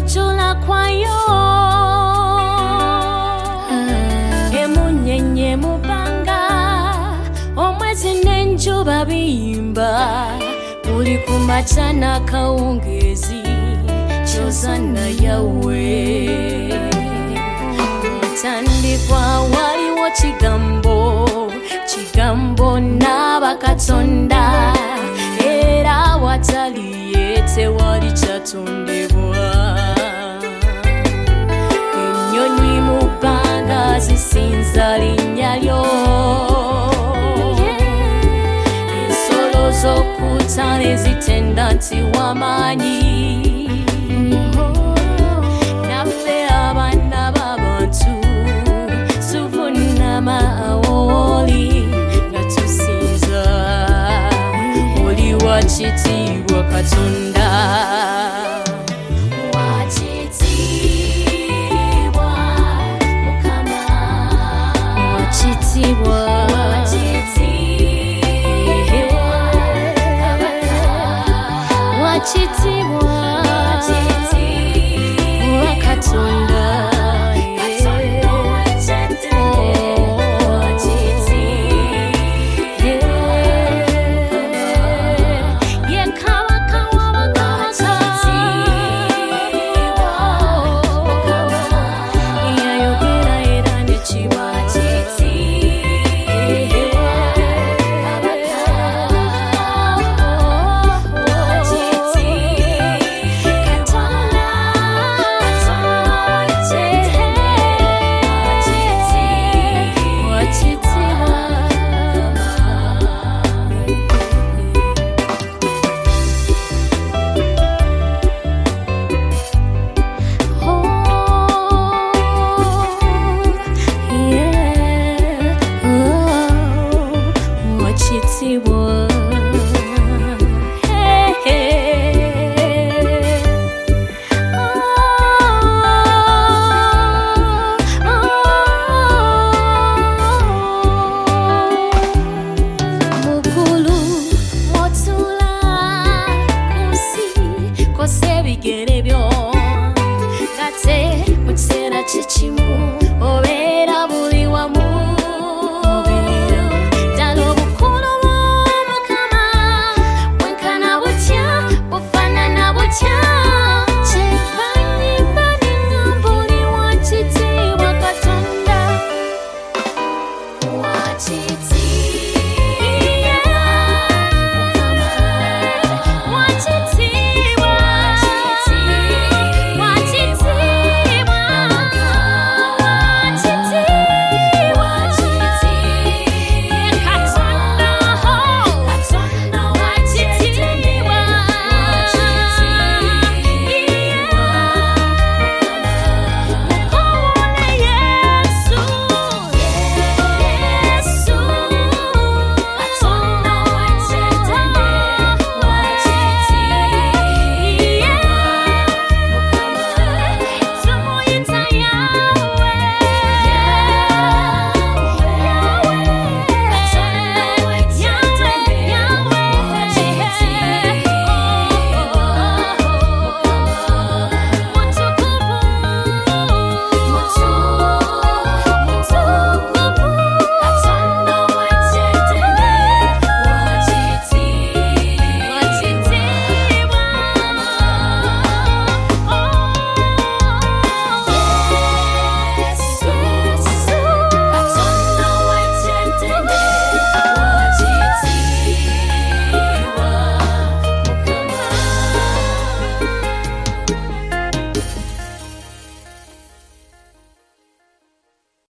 kuchula kwayo emunyenye mubanga omwezi n'enjuba biyimba uli kumachana kawungezi chozana yawe mutandikwa waliwo kigambo n'abakatonda era watali yete wali kyatondebwa ennyonyi mu bbanga zisinza linnya lyo ensolo z'okutta ne zitenda nti wamaanyi naffe abaana b'abantu tuvunama awoli nga tusinza oli wakitiibwa Katonda wakitiibwa Mukama wakitiibwa wakitiibwa Katonda chichimu obe